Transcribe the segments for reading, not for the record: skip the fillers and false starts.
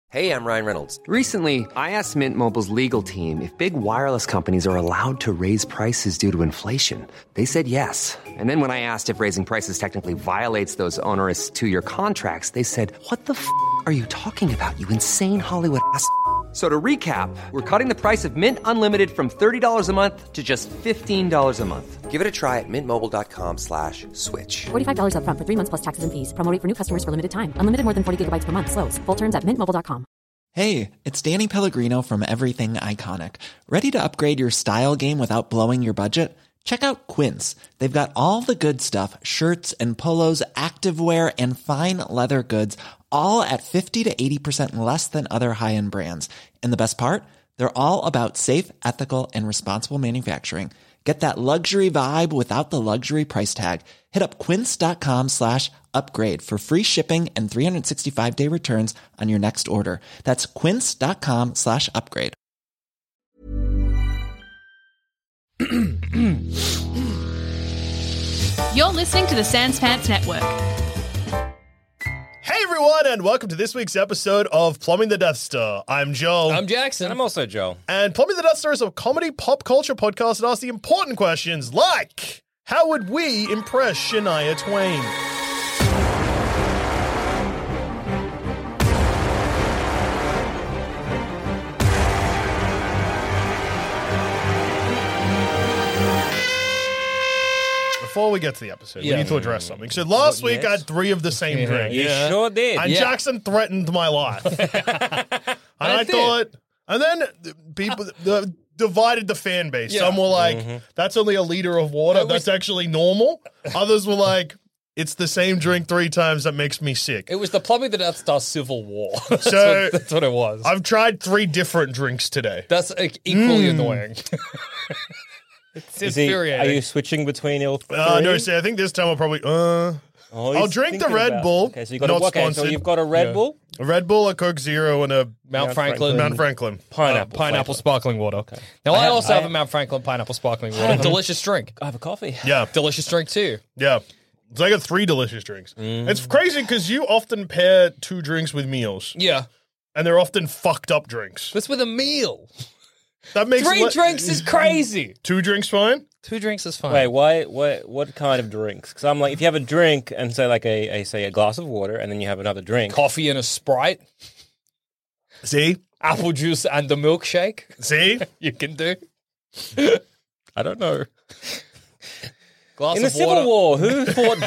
Hey, I'm Ryan Reynolds. Recently, I asked Mint Mobile's legal team if big wireless companies are allowed to raise prices due to inflation. They said yes. And then when I asked if raising prices technically violates those onerous two-year contracts, they said, "What the f*** are you talking about, you insane Hollywood ass?" So to recap, we're cutting the price of Mint Unlimited from $30 a month to just $15 a month. Give it a try at mintmobile.com/switch. $45 up front for 3 months plus taxes and fees. Promo rate for new customers for limited time. Unlimited more than 40 gigabytes per month. Slows full terms at mintmobile.com. Hey, it's Danny Pellegrino from Everything Iconic. Ready to upgrade your style game without blowing your budget? Check out Quince. They've got all the good stuff, shirts and polos, activewear, and fine leather goods, all at 50 to 80% less than other high-end brands. And the best part? They're all about safe, ethical, and responsible manufacturing. Get that luxury vibe without the luxury price tag. Hit up quince.com/upgrade for free shipping and 365-day returns on your next order. That's quince.com/upgrade. You're listening to the Sans Pants Network. Hey everyone, and welcome to this week's episode of Plumbing the Death Star. I'm Joel. I'm Jackson. And I'm also Joel. And Plumbing the Death Star is a comedy pop culture podcast that asks the important questions like, how would we impress Shania Twain? Before we get to the episode, we need to address something. So last week I had 3 of the same drink. You sure did. And Jackson threatened my life. And I thought, and then people divided the fan base. Some were like, that's only a liter of water. That's actually normal. Others were like, it's the same drink 3 times that makes me sick. It was the Plumbing the Death Star Civil War. So that's what it was. I've tried 3 different drinks today. That's equally annoying. It's infuriating. Are you switching between all 3? No, see, I think this time I'll probably, I'll drink the Red Bull. Okay, so you've got a Red Bull? A Red Bull, a Coke Zero, and a Mount Franklin. Mount Franklin. Pineapple sparkling water. Okay. Now, I also have a Mount Franklin pineapple sparkling water. Delicious drink. I have a coffee. Yeah. Delicious drink, too. Yeah. So I got 3 delicious drinks. It's crazy because you often pair 2 drinks with meals. Yeah. And they're often fucked up drinks. That's with a meal. That makes 3 drinks is crazy. 2 drinks fine? 2 drinks is fine. Wait, what kind of drinks? Because I'm like, if you have a drink and say like a glass of water, and then you have another drink, Coffee and a Sprite, See? apple juice and a milkshake. See? You can do. I don't know. Glass In the of Civil water. War, who fought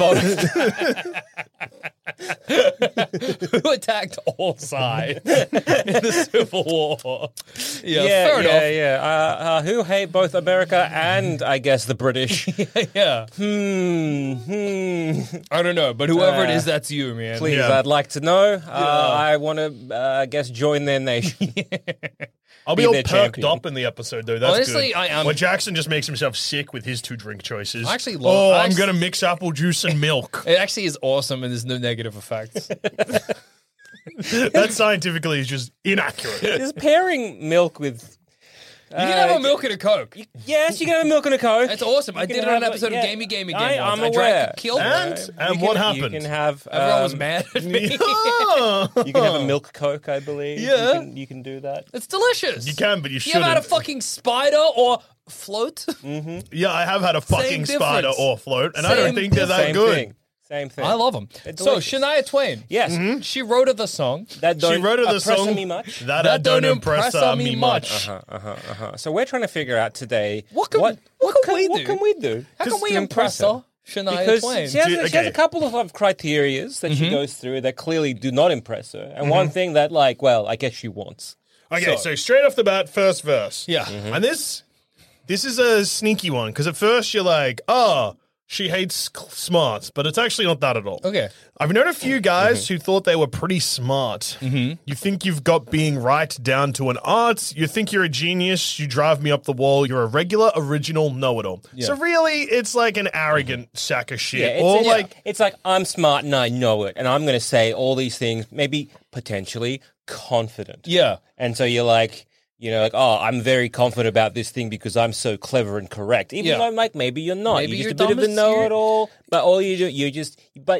both? Who attacked all sides in the Civil War? Fair enough. Who hate both America and, I guess, the British? Yeah. I don't know, but whoever it is, that's you, man. Please, I'd like to know. I want to, I guess, join their nation. I'll be all their perked champion. up in the episode, though. That's Honestly, good. I am. When Jackson just makes himself sick with his 2 drink choices. I actually love- I'm going to mix apple juice and milk. It actually is awesome, and there's no negative effects. That scientifically is just inaccurate. Just pairing milk with... You can have a milk and a Coke. Yes, you can have a milk and a Coke. That's awesome. I You did can it on an have episode of Gamey I'm once. I aware. drank, killed And what happened? You can have... Everyone was mad at me. You can have a milk Coke, I believe. Yeah. You can do that. It's delicious. You can, but you You shouldn't. ever had a fucking spider or float? Yeah, I have had a fucking Same spider difference. or float, and I don't Same think they're that Same good. thing. Same thing. I love them. They're So, delicious. Shania Twain. Yes. She wrote of the song. That She don't wrote of the impress song me much. That don't impress me much. So we're trying to figure out today What can we do? How can we impress her? Shania Because Twain. she has a couple of criterias that she goes through that clearly do not impress her. And one thing that, like, well, I guess she wants. Okay, so straight off the bat, first verse. Yeah. And this is a sneaky one, because at first you're like, oh, she hates smarts, but it's actually not that at all. Okay. I've known a few guys who thought they were pretty smart. You think you've got being right down to an art. You think you're a genius. You drive me up the wall. You're a regular, original know-it-all. Yeah. So really, it's like an arrogant sack of shit. Yeah, it's like I'm smart and I know it, and I'm going to say all these things, maybe potentially confident. Yeah. And so you're like, you know, like, oh, I'm very confident about this thing because I'm so clever and correct. Even though, like, maybe you're not. Maybe you're you're just a bit of the dumb as know-it-all. But all you do, but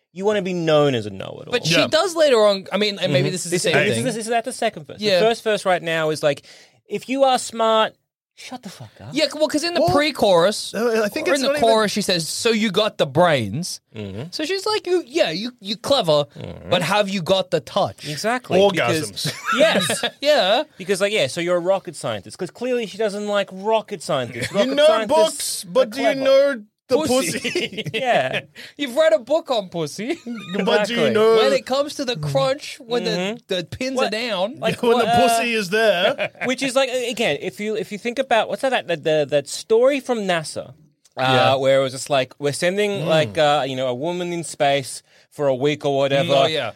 you want to be known as a know-it-all. But she does later on. I mean, and maybe this is the same thing. This is at the second verse. Yeah. The first verse right now is like, if you are smart, shut the fuck up. Yeah, well, because in the pre-chorus, I think or it's in the not chorus, she says, "So you got the brains." So she's like, you clever, but have you got the touch?" Exactly. Orgasms. Yes. Yeah. Because, like, so you're a rocket scientist. Because clearly she doesn't like rocket scientists. You Rocket know scientists books, but are do you clever. know the pussy? Yeah. You've read a book on pussy. But do you know When it comes to the crunch, when the pins are down, Like, when the pussy is there? Which is like, again, if you think about what's that story from NASA, where it was just like we're sending like a woman in space for a week or whatever. Oh, yeah.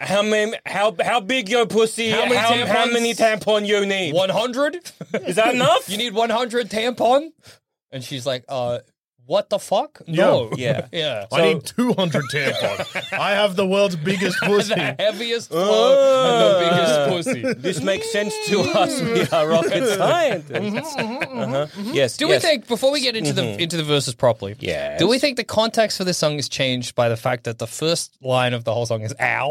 How big your pussy? How many tampons? How many tampon you need? 100? Is that enough? You need 100 tampon? And she's like, what the fuck? No. Yeah. Yeah. I need 200 tampons. I have the world's biggest pussy. The heaviest flow and the biggest pussy. This makes sense to us. We are rocket scientists. Yes. Do we think, before we get into the verses properly, Yes. do we think the context for this song is changed by the fact that the first line of the whole song is ow?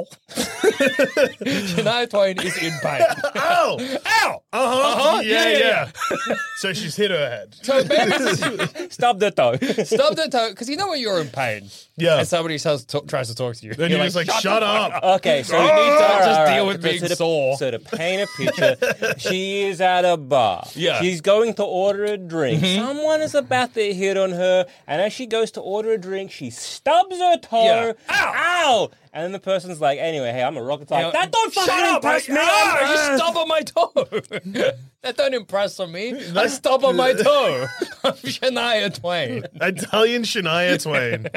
Shania Twain is in pain. Ow! Ow! Uh-huh. Yeah, yeah. So she's hit her head. So maybe Stub the toe? stub the toe, because you know when you're in pain Yeah. and somebody tries to talk to you. Then you're just like, shut up. Okay, so You need to all just right, deal with being so to, sore. So to paint a picture, she is at a bar. Yeah. She's going to order a drink. Someone is about to hit on her, and as she goes to order a drink, she stubs her toe. Yeah. Ow! And then the person's like, anyway, hey, I'm a rocket scientist. Yeah. That don't Shut fucking up! impress me. You stub on my toe. That don't impress on me. I stub on my toe. I'm Shania Twain. Italian Shania Twain.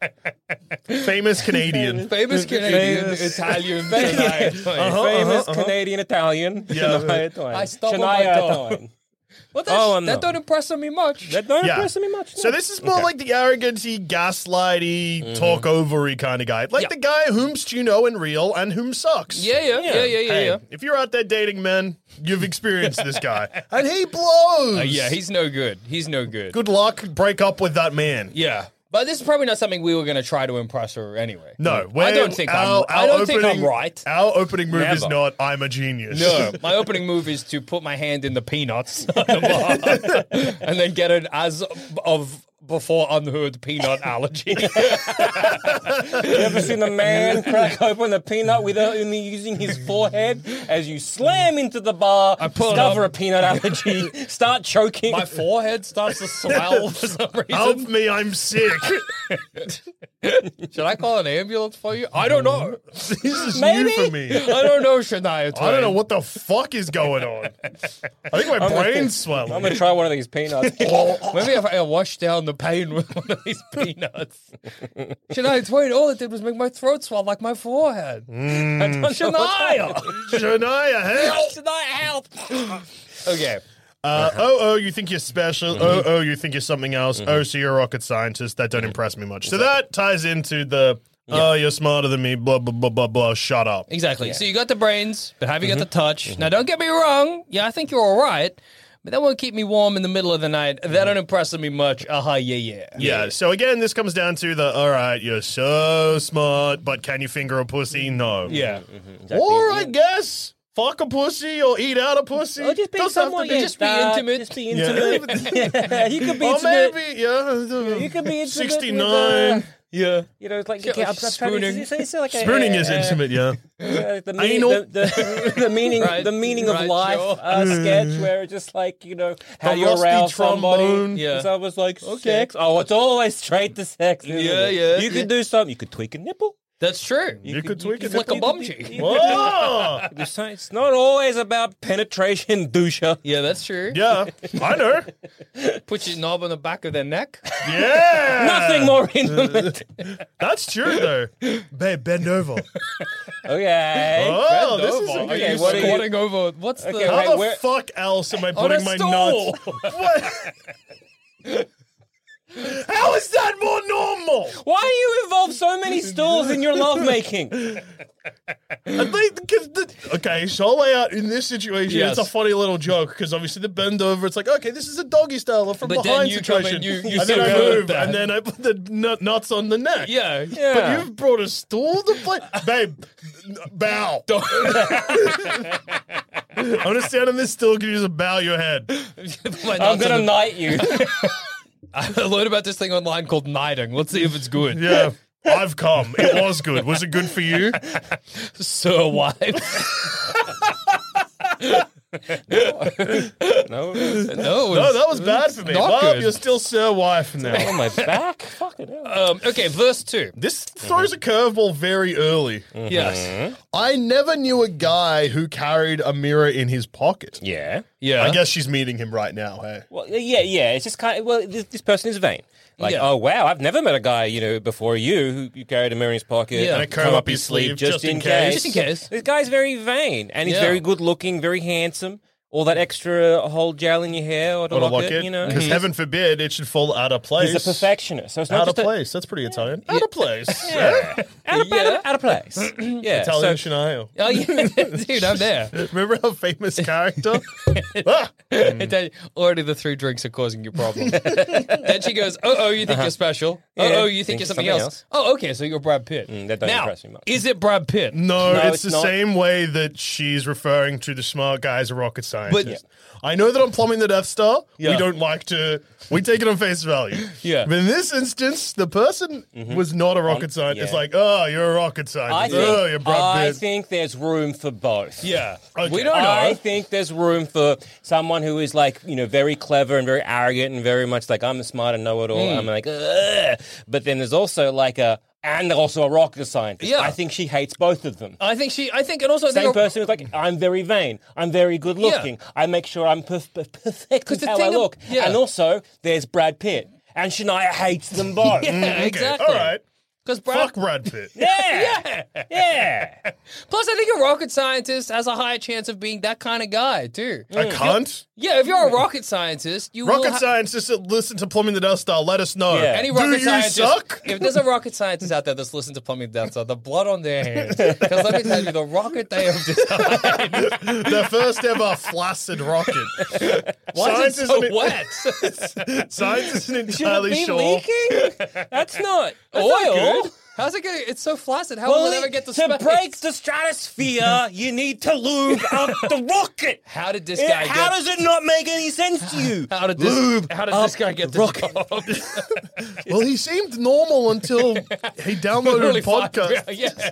Famous Canadian. Famous Canadian, Italian Shania Twain. Famous Canadian Italian. Yeah. Shania Twain. I stub on my Shania toe. Twain. Well, Oh, that no. don't impress on me much. That don't Yeah. impress me much. So this is more like the arrogancy, gaslighty, talk-overy kind of guy. Like Yeah. the guy whomst you know in real and whom sucks. Yeah. Hey, if you're out there dating men, you've experienced this guy. And he blows. Yeah, he's no good. He's no good. Good luck, break up with that man. Yeah. But this is probably not something we were going to try to impress her anyway. No, I don't think I'm right. Our opening move is Never. not I'm a genius. No, my opening move is to put my hand in the peanuts on the bar and then get an as of before unheard peanut allergy. You ever seen a man crack open a peanut without only using his forehead? As you slam into the bar, pull it discover up. a peanut allergy, start choking. My forehead starts to swell for some Help reason. me, I'm sick. Should I call an ambulance for you? I don't know. This is Maybe. new for me. I don't know, Shania Twain. I don't know what the fuck is going on. I think my brain's swelling. I'm gonna try one of these peanuts. Maybe if I wash down the pain with one of these peanuts. Shania Twain, all it did was make my throat swell like my forehead. Shania! Shania, help! Shania, help! Okay. You think you're special. You think you're something else. So you're a rocket scientist. That don't impress me much. So that ties into the, you're smarter than me, blah, blah, blah, blah, blah, shut up. Exactly. So you got the brains, but have you got the touch? Now, don't get me wrong. Yeah, I think you're all right. But that won't keep me warm in the middle of the night. That don't impress me much. Yeah, so again, this comes down to the, all right, you're so smart, but can you finger a pussy? No. Yeah. Or I guess, fuck a pussy or eat out a pussy. Or just be Doesn't have to someone, be- just be intimate. Just be intimate. Yeah, you could be Or intimate. maybe, yeah. You could be intimate 69. with, Yeah. you know, it's like Yeah, okay, I'm spooning. it's like Spooning is intimate, yeah. The Anal. meaning, the meaning, Right, the meaning of right, life sure. sketch where it's just like how The you rusty arouse somebody. trombone. Yeah. So I was like sex. Oh, it's always straight to sex. isn't Yeah, it? yeah, You could do something. You could tweak a nipple. That's true. You could tweak it. Flick a bum cheek. Whoa! It's not always about penetration, doucher. Yeah, that's true. Yeah, I know. Put your knob on the back of their neck. Yeah. Nothing more intimate. That's true, though. Babe, bend over. Okay. Oh, Bend this over. is a Are good you what are you- squatting over? What's Okay, the... wait, How the where- fuck else am I On a putting my stool. nuts? What? How is that more normal? Why do you involve so many stools in your lovemaking? I think because okay, so I'll lay out in this situation. Yes. It's a funny little joke because obviously the bend over. It's like, okay, this is a doggy style or from But then behind you come situation. in, you and then I subvert move, that. and then I put the nuts on the neck. Yeah. But you've brought a stool to play, babe. Bow. I'm gonna stand on this stool. Can you just bow your head? I'm gonna knight you. I learned about this thing online called knighting. Let's see if it's good. Yeah. I've come. It was good. Was it good for you? Sir wife. No. No, No, that was bad for me. not Well, good. you're still Sir Wife On now. my back? Fucking hell. Okay, verse 2. This throws a curveball very early. Yes. I never knew a guy who carried a mirror in his pocket. Yeah. Yeah. I guess she's meeting him right now, hey? Well, yeah. It's just kind of, well, this person is vain. Like, Yeah. oh, wow, I've never met a guy, before you who carried a mirror in his pocket. Yeah. And a curl up his sleeve just in case. Just in case. This guy's very vain, and he's Yeah. very good looking, very handsome. All that extra whole gel in your hair or to Or to lock lock it, it. Because heaven forbid it should fall out of place. He's a perfectionist. So it's not Out of just place. That's pretty Italian. Out of place. out of place. Yeah. Italian so, Shania. Oh, yeah. Dude, I'm there. Remember our famous character? Ah! I tell you, already the 3 drinks are causing you problems. Then she goes, oh, you think you're special? Yeah. You think you're something something else? Oh, okay, so you're Brad Pitt. that don't now, impress me much. is it Brad Pitt? No, No, it's it's the not. same way that she's referring to the smart guy as a rocket scientist. But- I know that I'm plumbing the Death Star. Yeah. We don't like to. We take it on face value. Yeah. But in this instance, the person was not a rocket scientist. yeah. Like, oh, you're a rocket scientist. Oh, you're Brad I Pitt. think there's room for both. Yeah. Okay. We don't know. I think there's room for someone who is like, very clever and very arrogant and very much like, I'm smart and know it all. I'm like, ugh. But then there's also like and also a rocket scientist. Yeah. I think she hates both of them. and also Same person who's like, I'm very vain. I'm very good looking. Yeah. I make sure I'm perfect with the how I thing look. yeah. And also, there's Brad Pitt. And Shania hates them both. Yeah, Okay, exactly. all right. Because Fuck Brad Pitt. Yeah. Yeah. Plus, I think a rocket scientist has a higher chance of being that kind of guy, too. A cunt? Yeah, if you're a rocket scientist, you will Rocket scientists that listen to Plumbing the Death Star, let us know. Yeah. Any Do rocket you scientist, suck? if there's a rocket scientist out there that's listened to Plumbing the Death Star, the blood on their hands. Because let me tell you, the rocket they have designed. The first ever flaccid rocket. Why is it so Science wet? Science isn't Should it entirely be sure. leaking? That's not That's oil. not good. How's it going? It's so flaccid. How will it ever get to to space? break the stratosphere, you need to lube up the rocket. How did this guy How get? does it not make any sense to you? How did this guy get the job? Well, he seemed normal until he downloaded Literally a podcast.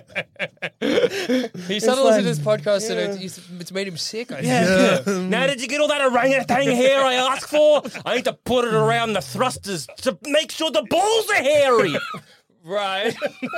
Yeah. He started listening to this podcast and it's made him sick. I think. Now did you get all that orangutan hair I asked for? I need to put it around the thrusters to make sure the balls are hairy. Right.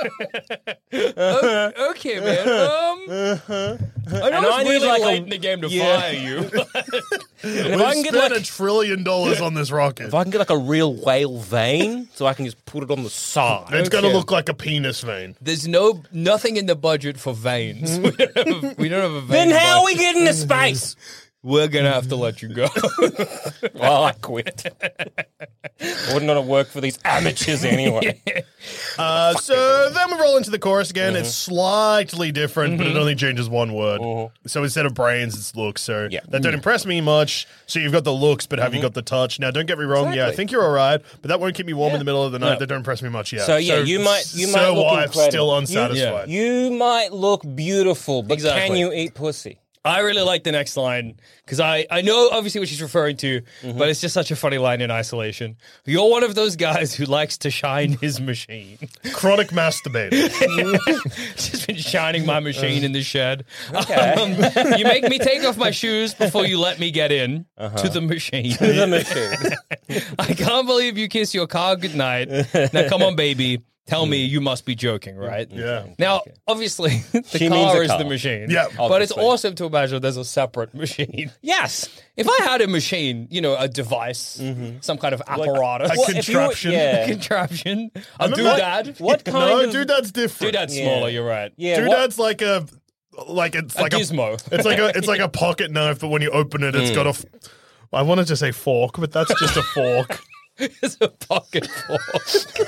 Okay, man. I know And I it's need really like late a- in the game to Yeah. fire you. If I can get spent like $1 trillion on this rocket. if I can get like a real whale vein, so I can just put it on the side. It's going to Okay. look like a penis vein. There's nothing in the budget for veins. We don't have a vein. Then how are we budget. getting to space? We're gonna have to let you go. Well, I quit. I wouldn't want to work for these amateurs anyway. So then we roll into the chorus again. It's slightly different, but it only changes one word. So instead of brains, it's looks. So Yeah. that don't impress me much. So you've got the looks, but have you got the touch? Now, don't get me wrong. Yeah, I Exactly. think you're all right, but that won't keep me warm in the middle of the night. That don't impress me much yet. So, yeah, you might Sir look Wife incredible. still unsatisfied. You might look beautiful, but Exactly. can you eat pussy? I really like the next line because I know obviously what she's referring to, but it's just such a funny line in isolation. You're one of those guys who likes to shine his machine. Chronic masturbator. Just been shining my machine in the shed. Okay. You make me take off my shoes before you let me get in to the machine. The machine. I can't believe you kiss your car goodnight. Now, come on, baby. Tell me you must be joking, right? Yeah. Now, obviously, the She means car a is car. the machine. Yeah. But it's Obviously. awesome to imagine there's a separate machine. Yes. If I had a machine, a device, some kind of apparatus, A Well, if you were- contraption. yeah. contraption, a remember- doodad. What kind No, of... Doodad's different. Doodad's Yeah. smaller, you're right. Yeah, Doodad's like a... it's like gizmo. It's like a pocket knife, but when you open it, it's got a... I wanted to say fork, but that's just a fork. is a pocket fork.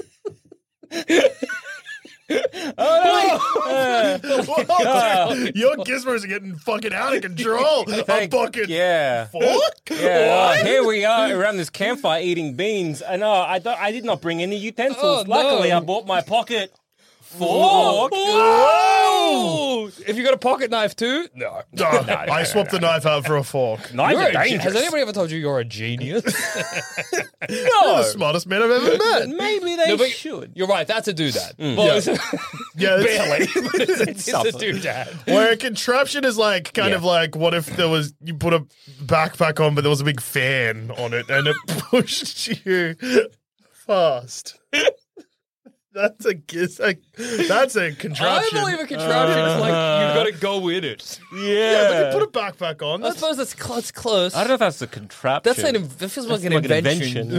Your gizmos are getting fucking out of control. A bucket fork? Yeah, here we are around this campfire eating beans. And I did not bring any utensils. Luckily, I bought my pocket fork. Whoa! If you got a pocket knife too? No. I swapped the knife out for a fork. Knives are dangerous. Has anybody ever told you you're a genius? You're the smartest man I've ever met. Maybe they should. You're right, that's a doodad. Yeah, Barely. It's a doodad. Where a contraption is like kind of like, what if there was, you put a backpack on, but there was a big fan on it and it pushed you fast. That's a contraption. I believe a contraption is like you got to go in it. Yeah, but you put a backpack on. I suppose that's close. I don't know if that's a contraption. That feels like an invention.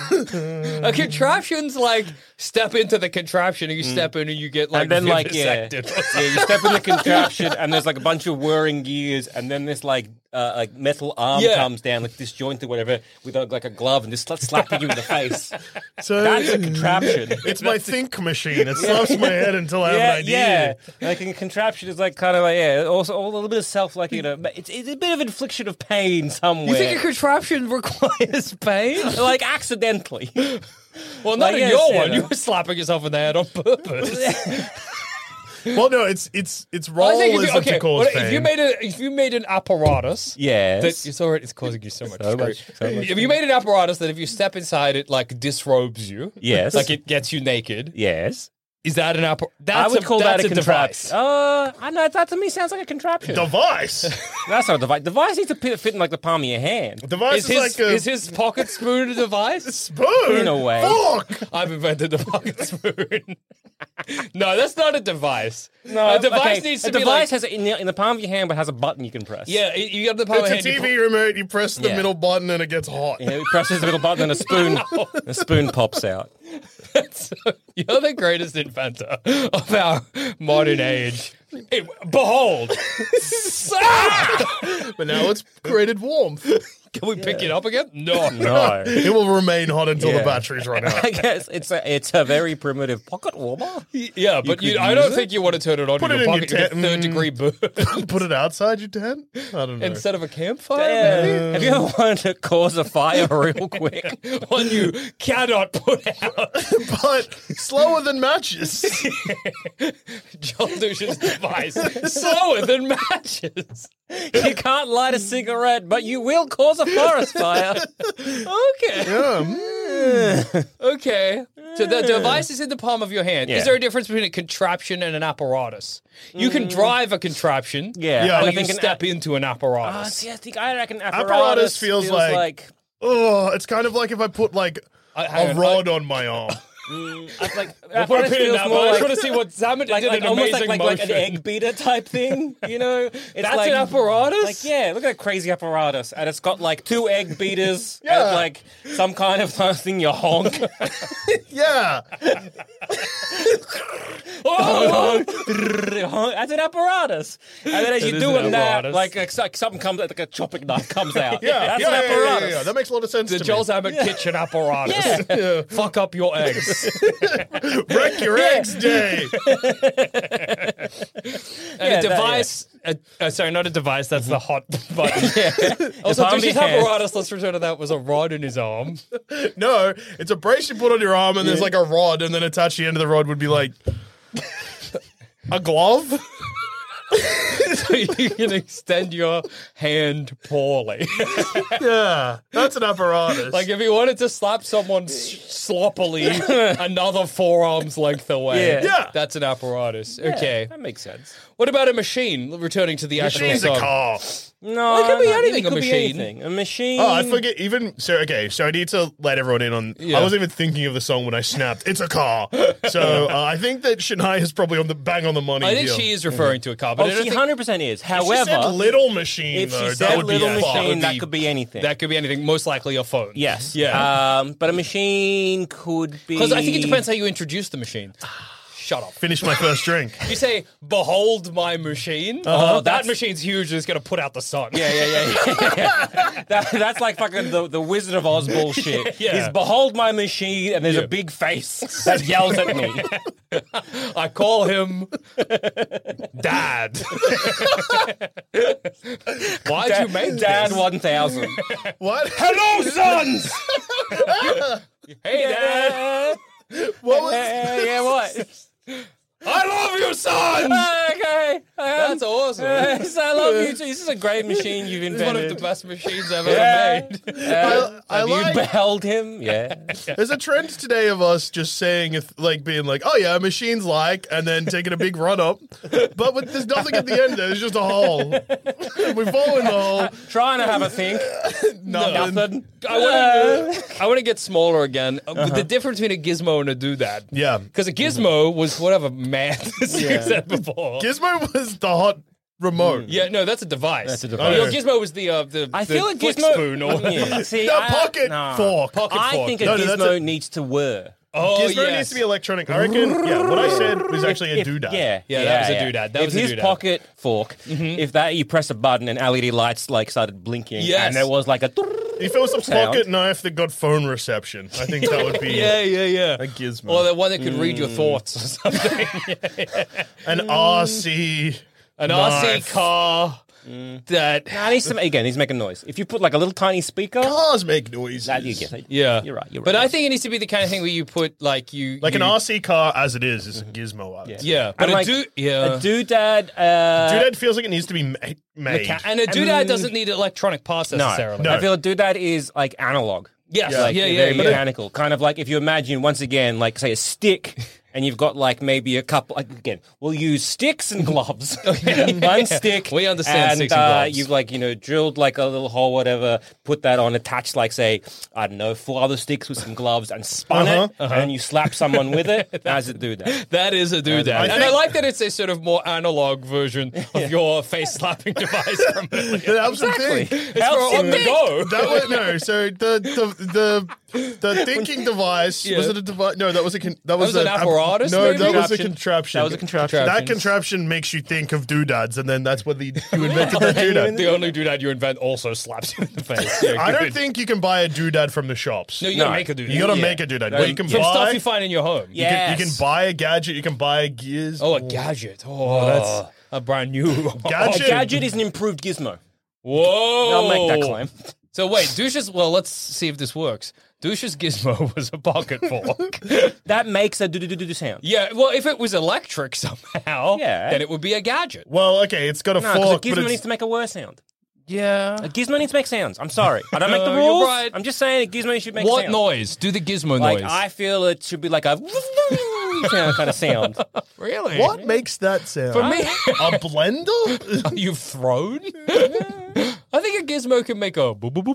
A contraption's like step into the contraption and you step in and you get like and then like vivisected. you step in the contraption and there's like a bunch of whirring gears and then this like metal arm comes down like disjointed whatever with like a glove and just starts slapping you in the face. So that's a contraption. It's my think machine. It slaps my head until I have an idea. Yeah, like a contraption is like kind of like also a little bit of self like it's a bit of infliction of pain somewhere. You think a contraption requires pain? Like accidentally. Well, not in your one. You were slapping yourself in the head on purpose. Well, no, it's role isn't to cause pain. If you made an apparatus, it's causing you so much. If you made an apparatus that if you step inside it, like disrobes you, like it gets you naked, is that an apparatus? I would call that a device. I know that to me sounds like a contraption. Device. That's not a device. Device needs to fit in like the palm of your hand. Device is his pocket spoon a device? Spoon? In a way. Fork. I've invented the pocket spoon. No, that's not a device. No, a device needs to be device has it in the palm of your hand, but has a button you can press. Yeah, you got the palm of your hand. It's a TV remote. You press the middle button and it gets hot. Yeah, you presses the middle button and a spoon pops out. You're the greatest inventor of our modern age. Hey, behold. But now it's created warmth. Can we pick it up again? No. It will remain hot until the batteries run out. I guess it's a very primitive pocket warmer. Yeah, but I don't think you want to turn it on in your pocket. It's a third-degree burn. Put it outside your tent? I don't know. Instead of a campfire, maybe? Have you ever wanted to cause a fire real quick? One you cannot put out. But slower than matches. John Dushan's device. Slower than matches. You can't light a cigarette, but you will cause a forest fire. Okay. Yeah. Okay. So the device is in the palm of your hand. Yeah. Is there a difference between a contraption and an apparatus? You can drive a contraption. Yeah. Or I you think step into an apparatus. I reckon Apparatus feels like oh, it's kind of like if I put like a rod on my arm. We'll put a pin in that one. I just want to see what Salmon did an amazing motion. Like an egg beater type thing, you know? It's That's like, an apparatus? Like, yeah, look at that crazy apparatus. And it's got like 2 egg beaters and like some kind of thing you honk. Yeah. That's an apparatus. And then as you're doing that, like something comes, like a chopping knife comes out. That's an apparatus. Yeah. That makes a lot of sense The to Joel me. Salmon kitchen apparatus. Fuck up your eggs. Wreck your eggs day. And a device. Sorry, not a device. That's the hot button. Also, palm of Dushan's your hand. apparatus, let's return to that, was a rod in his arm. No, it's a brace you put on your arm and there's like a rod and then attached to the end of the rod would be like a glove. So you can extend your hand poorly. Yeah, that's an apparatus. Like if you wanted to slap someone sloppily another 4 arms length away. Yeah. That's an apparatus. Okay. That makes sense. What about a machine? Returning to the actual Machine's a song. car. No, Well, it could be anything, It could a be machine. anything. A machine. Oh, I forget even so I need to let everyone in on I wasn't even thinking of the song when I snapped. It's a car. So I think that Shania is probably on the money. I think here. she is referring to a car, but I Oh, don't she think 100% is. If she However, said little machine, if though, she that said would little be machine, that that could be anything. that could be anything. Most likely a phone. Yes. Yeah. But a machine could be. Because I think it depends how you introduce the machine. Shut up. Finish my first drink. You say, behold my machine. Oh, that machine's huge and it's going to put out the sun. Yeah. That's like fucking the Wizard of Oz bullshit. Yeah. Is behold my machine and there's a big face that yells at me. I call him Dad. Why'd you make Dad this? 1000? What? Hello, sons! Hey, Dad. What was Yeah, what? I love you, son. Okay. That's awesome. Yes, I love you too. This is a great machine you've It's one invented. of the best machines I've ever made. I Have you like- beheld him? Yeah. There's a trend today of us just saying, like, being like, oh yeah, machines like, and then taking a big run up. But there's nothing at the end there. There's just a hole. We fall in the hole. Trying to have a think. Nothing. I want to get smaller again. The difference between a gizmo and a doodad. Yeah. Because a gizmo was whatever man you said before. Gizmo was the hot remote. Yeah, no, that's a device. That's a device. Your gizmo was the I feel like flick Gizmo. spoon or Yeah, see, The pocket fork. I think a No, that's gizmo a- needs to whir. Oh, Gizmo yes. needs to be electronic. I reckon, what I said was actually a doodad. Yeah, that was a doodad. That if was a his doodad. pocket fork, if that you press a button and LED lights like started blinking, Yes. and there was like a. If it was a Sound. pocket knife that got phone reception, I think that would be Yeah. a gizmo. Or the one that could read your thoughts or something. An RC. An knife. RC car that. Nah, he's making noise. If you put like a little tiny speaker, Cars make noises. that you get it. Yeah. You're right. But I think it needs to be the kind of thing where you put like An you, RC car as it is a gizmo. I would say. Yeah. But And a like yeah. a doodad. Doodad feels like it needs to be made. And a doodad doesn't need electronic parts necessarily. No. I feel a doodad is like analog. Yes. Like Yeah. very mechanical. Kind of like if you imagine once again, like say a stick. And you've got like maybe a couple. Like, again, we'll use sticks and gloves. One stick. We understand and, sticks and gloves. You've like drilled like a little hole, whatever. Put that on, attached like say I don't know 4 other sticks with some gloves, and spun it. And you slap someone with it. As it do that. That is a doodad. I And I like that it's a sort of more analog version of your face slapping device. From That was the thing. it's for on the go. That was no. So the thinking device was it a device? No, that was that was an apparatus, No, maybe? that was a contraption. That was a contraption. That contraption makes you think of doodads, and then that's what you invented the doodad. The only doodad you invent also slaps you in the face. Yeah, I don't good. think you can buy a doodad from the shops. No, you gotta make a doodad. You gotta Yeah. make a doodad. What you can From buy, stuff you find in your home. Yeah. you can buy a gadget. You can buy a gears. Oh, a gadget. Oh, that's a brand new Gadget. A gadget is an improved gizmo. Whoa. I'll make that claim. So wait, Douche's. Well, let's see if this works. Douche's gizmo was a pocket fork. That makes a do sound. Yeah. Well, if it was electric somehow, Yeah. then it would be a gadget. Well, okay, it's got a No, because a fork, but gizmo it's needs to make a whir sound. Yeah. A gizmo needs to make sounds. I'm sorry. I don't make the You're rules. right. I'm just saying a gizmo should make What sounds. noise? Do the gizmo Like, noise. I feel it should be like a kind of sound. Really? what makes that sound? For me, A blender? you've thrown. I think a gizmo can make a. I think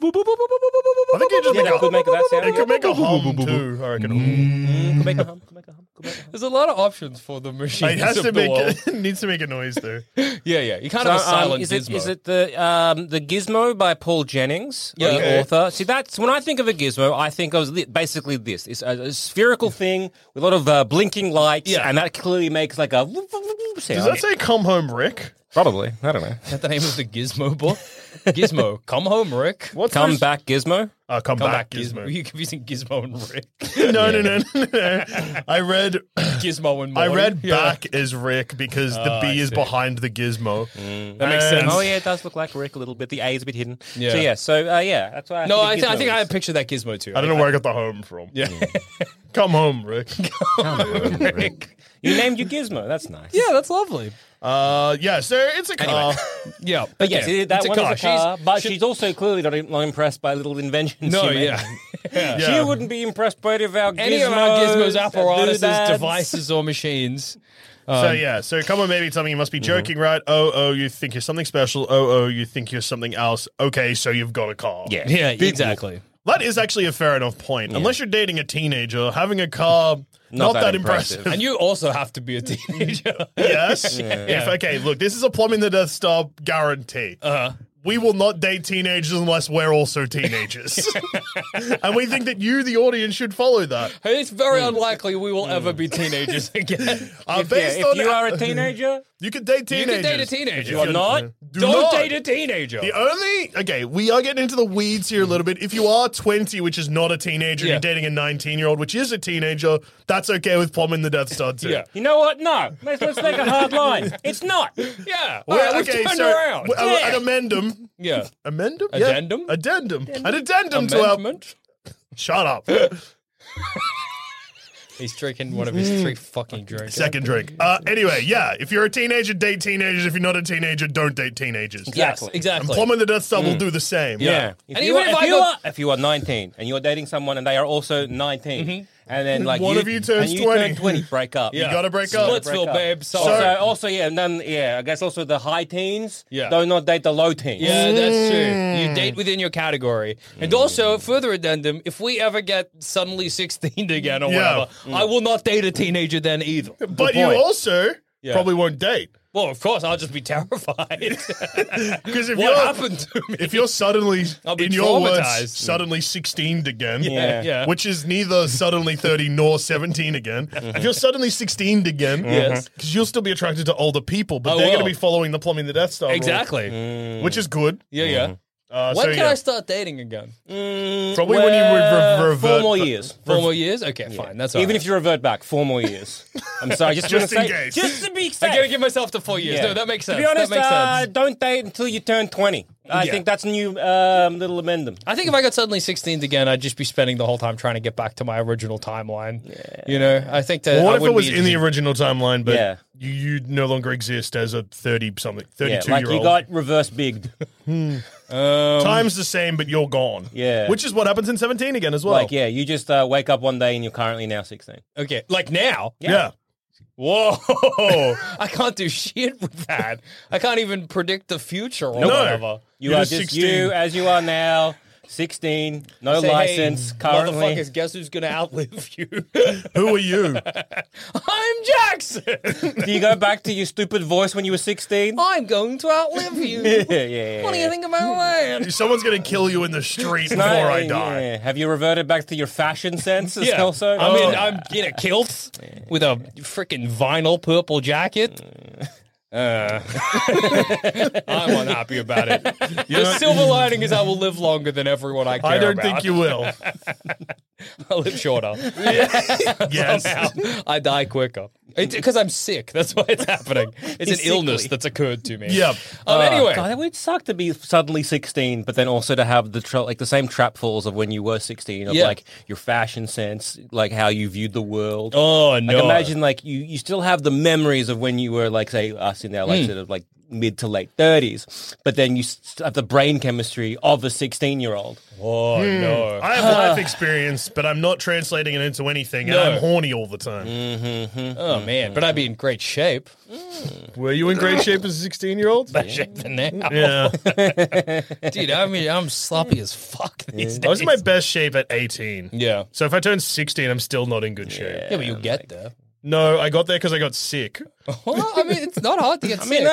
it just Yeah, that could make that sound. It could make a hum too. I reckon. Could make a hum. Could make a hum. Could make a hum. There's a lot of options for the machines It has of to the make. world. It needs to make a noise though. Yeah. You can't have a silent is gizmo. it the Gizmo by Paul Jennings, Yeah. the Okay. author? See, that's when I think of a gizmo, I think of basically this. It's a spherical thing with a lot of blinking lights, Yeah. and that clearly makes like a sound. Does that say "Come home, Rick"? Probably. I don't know. Is that the name of the gizmo book? Gizmo. Come home, Rick. What's Come this? back, Gizmo. Come back, Gizmo. Gizmo. You're confusing Gizmo and Rick. No. I read. Gizmo and I Morty. read Yeah. back as Rick because the B I is see. behind the gizmo. That makes sense. Oh yeah, it does look like Rick a little bit. The A is a bit hidden. Yeah. So that's why. No, I think think Gizmo I is. picture that gizmo too. I don't know where I got the home from. Yeah. Come home, Rick. Rick. You named your Gizmo. That's nice. Yeah, that's lovely. Yeah, so it's a car. Yeah. But yes, okay. that It's one car. is a car. But She's- she's also clearly not impressed by little inventions. No, she made. yeah. Yeah. She wouldn't be impressed by any of our Any of our gizmos, gizmos, apparatuses, doodads. devices, or machines. So come on, maybe something you must be joking, right? Oh, you think you're something special. Oh, you think you're something else. Okay, so you've got a car. Yeah. Yeah, exactly. That is actually a fair enough point. Unless you're dating a teenager, having a car, not that impressive. And you also have to be a teenager. Yes. If, okay, look, this is a plumbing the Death Star guarantee. we will not date teenagers unless we're also teenagers. And we think that you, the audience, should follow that. It's very unlikely we will ever be teenagers again. If you are a teenager, you can date teenagers. You can date a teenager. If you are not, don't date a teenager. Okay, we are getting into the weeds here a little bit. If you are 20, which is not a teenager, you're dating a 19-year-old, which is a teenager, that's okay with plumbing the Death Star too. Yeah. You know what? No. Let's make a hard line. It's not. Yeah. Well, All right, let's turn around. An amendum. Yeah. Amendum? Addendum? Yeah. Addendum. An addendum to our... Shut up. He's drinking one of his 3 fucking drinks. Second drink. Anyway, if you're a teenager, date teenagers. If you're not a teenager, don't date teenagers. Exactly. And plumbing the Death Star will do the same. Yeah. If you are 19 and you're dating someone and they are also 19, and then like one of you turns 20. Turn 20, break up. You got to break up. Splitsville, babe. I guess also the high teens. Yeah. Do not date the low teens. Yeah, that's true. You date within your category. And also, further addendum, if we ever get suddenly 16 again or whatever, I will not date a teenager then either. But you also probably won't date. Well, of course, I'll just be terrified. Because what happened to me? If you're suddenly, in your words, suddenly 16'd again, which is neither suddenly 30 nor 17 again. If you're suddenly 16'd again, because you'll still be attracted to older people, but they're going to be following the plumbing the Death Star rule, which is good. Yeah. When can I start dating again? Probably when you revert. 4 more years. 4 more years? Okay, fine. That's all Even right. if you revert back, 4 more years. I'm sorry, just in say, case. just to be safe. I'm going to give myself to 4 years. Yeah. No, that makes sense. To be honest, that makes sense. don't date until you turn 20. I think that's a new little amendment. I think if I got suddenly 16 again, I'd just be spending the whole time trying to get back to my original timeline. Yeah. You know, I think that. Well, what if it was in the original timeline, but Yeah. you no longer exist as a 32-year-old? Like you got reverse bigged. Time's the same, but you're gone. Yeah. Which is what happens in 17 again as well. Like, you just wake up one day and you're currently now 16. Okay, like now? Yeah. Whoa! I can't do shit with that. I can't even predict the future or whatever. You are just 16. you as you are now, 16, no Say, license, hey, currently. motherfuckers, guess who's going to outlive you? Who are you? I'm Jackson! Do you go back to your stupid voice when you were 16? I'm going to outlive you. Yeah. What do you think about that? Someone's going to kill you in the street before I die. Yeah. Have you reverted back to your fashion sense Yeah. also? I'm in a kilt with a freaking vinyl purple jacket. I'm unhappy about it. The silver lining is I will live longer than everyone I care about. I don't think you will. I'll live shorter. Yes. Somehow, I die quicker. Because I'm sick. That's why it's happening. It's an illness that's occurred to me. Yep. Anyway. God, it would suck to be suddenly 16, but then also to have the same trap falls of when you were 16, of like your fashion sense, like how you viewed the world. Oh, no. Like imagine like you still have the memories of when you were like, say, us in our like sort of like mid to late 30s, but then you have the brain chemistry of a 16-year-old. Oh, no. I have life experience, but I'm not translating it into anything, and I'm horny all the time. Oh, man. But I'd be in great shape. Were you in great shape as a 16-year-old? Better shape than now. Yeah. Dude, I mean, I'm sloppy as fuck these days. I was in my best shape at 18. Yeah. So if I turn 16, I'm still not in good shape. Yeah, but you'll get there. No, I got there because I got sick. Well, I mean, it's not hard to get sick.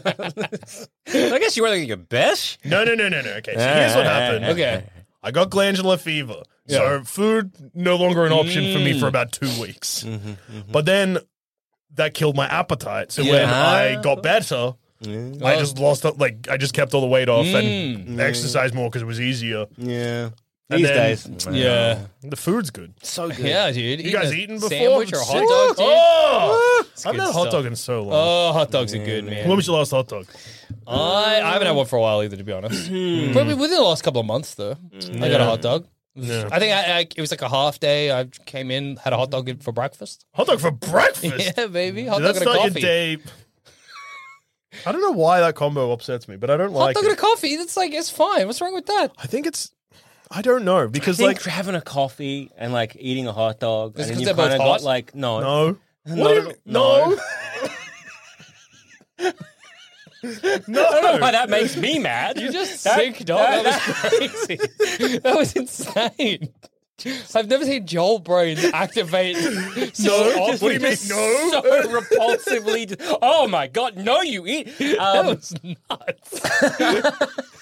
I guess you were like your best. No. Okay, so here's what happened. Okay. I got glandular fever. So food no longer an option for me for about 2 weeks. But then that killed my appetite. So when I got better, I just lost, I just kept all the weight off and exercised more because it was easier. Yeah. And These then- days. Yeah. The food's good. So good. Yeah, dude. You guys eaten before? Sandwich or a hot Sick. dog, dude? Oh! I haven't good had a hot stuff. dog in so long. Oh, hot dogs are good, man. When was your last hot dog? I haven't had one for a while either, to be honest. Probably within the last couple of months, though. I got a hot dog. Yeah. I think it was like a half day. I came in, had a hot dog for breakfast. Hot dog for breakfast? Yeah, baby. Hot That's dog and a not your coffee. day. I don't know why that combo upsets me, but I don't Hot like dog it. and a coffee. That's like, it's fine. What's wrong with that? I think it's... I don't know, because I like... think having a coffee and like eating a hot dog, Is it and 'cause then you they're both kind of hot? got like no. No. Not What do you at- No. No. I don't know why that makes me mad. You just synced up. That was crazy. That was insane. I've never seen Joel brains activate so No? often. What do you mean, no? So repulsively. Oh my god! No, you eat. That was nuts.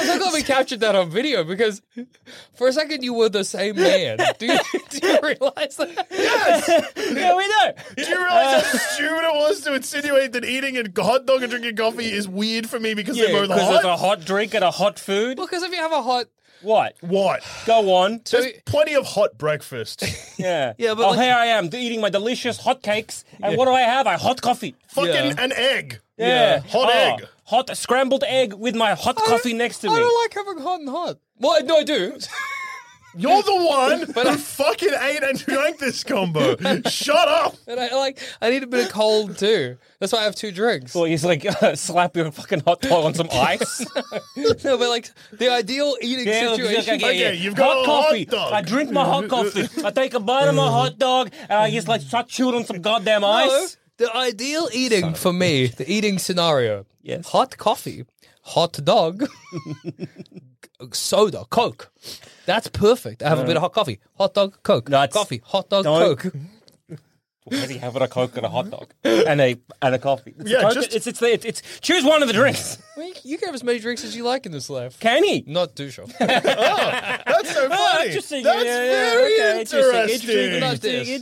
I'm so glad we captured that on video because for a second you were the same man. Do you realize that? Yes! Yeah, we know. Do you realize how stupid it was to insinuate that eating a hot dog and drinking coffee is weird for me because they're both because hot? there's a hot drink and a hot food. Because if you have a hot... What? Go on. There's plenty of hot breakfast. Yeah. but here I am eating my delicious hot cakes. And what do I have? I hot coffee. Fucking an egg. Yeah. Hot egg. Hot scrambled egg with my hot coffee next to me. I don't like having hot and hot. Well, no, I do. You're the one who fucking ate and drank this combo. Shut up. And I need a bit of cold too. That's why I have 2 drinks. Well, he's like, slap your fucking hot dog on some ice. No, but like the ideal eating situation. Okay, you've got a coffee. hot dog. I drink my hot coffee. I take a bite of my hot dog and I just like start chewing on some goddamn ice. The ideal eating for me, the eating scenario. Yes. Hot coffee, hot dog, soda, Coke. That's perfect. I have a bit of hot coffee. Hot dog, Coke. Coffee, hot dog, Coke. Why does he have a Coke and a hot dog and a coffee? Yeah, it's choose one of the drinks. Well, you can have as many drinks as you like in this life. Can he? Not too sure. That's so funny. Interesting. That's very okay, interesting. Not this.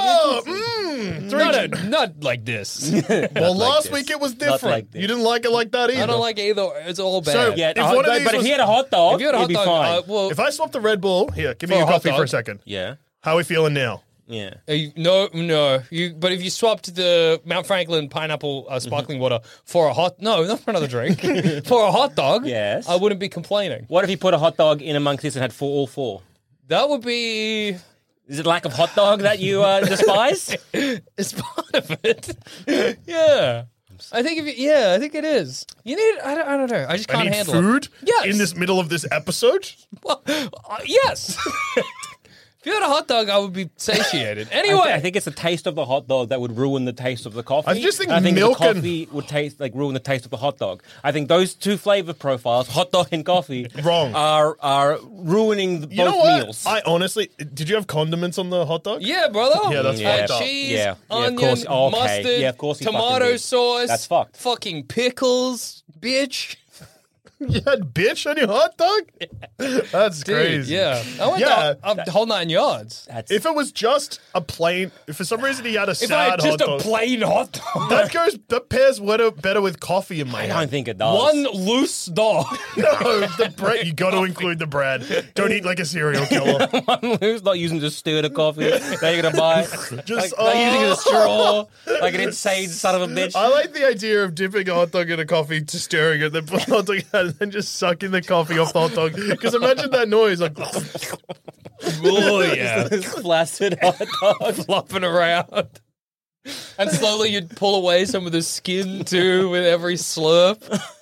Not like this. Well, last week it was different. like this. You didn't like it like that either. I don't like either. It's all bad. So, Yeah, If one of these but if was- he had a hot dog, if you had a hot it'd be dog, fine. If I swap the Red Bull, here, give me For your a hot coffee for a dog? second. yeah, How are we feeling now? yeah. No. But if you swapped the Mount Franklin pineapple sparkling water for a hot, not for another drink, for a hot dog, Yes. I wouldn't be complaining. What if he put a hot dog in amongst this and had all 4? That would be. Is it lack of hot dog that you despise? It's part of it. Yeah. I think I think it is. You need. I don't know. I just can't I need handle food it. Yes. in this middle of this episode? Well, yes. If you had a hot dog, I would be satiated. Anyway, I think it's the taste of the hot dog that would ruin the taste of the coffee. I just think the milk and- coffee would ruin the taste of the hot dog. I think those 2 flavor profiles, hot dog and coffee, Wrong. are ruining both You know what? meals. I honestly, did you have condiments on the hot dog? yeah, brother. Yeah, that's fucked up. Cheese, Yeah, of onion, course. Okay. mustard, Yeah, of course he fucking tomato did. sauce. That's fucked. Fucking pickles, bitch. You had bitch on your hot dog? That's Dude, crazy. yeah. I went the whole 9 yards. If it was just a plain, if for some reason he had a If I had sad just hot a dog, plain hot dog. that pairs better with coffee in my I head. don't think it does. One loose dog. No, the bread. You got to include the bread. Don't eat like a serial killer. One who's not using to stir the coffee that you're gonna buy. Just like using a straw, like an insane son of a bitch. I like the idea of dipping a hot dog in a coffee, to stirring it, then put the hot dog in, and then just sucking the coffee off the hot dog. Because imagine that noise, like. Oh, yeah. This flaccid hot dog. Flopping around. And slowly you'd pull away some of the skin too with every slurp.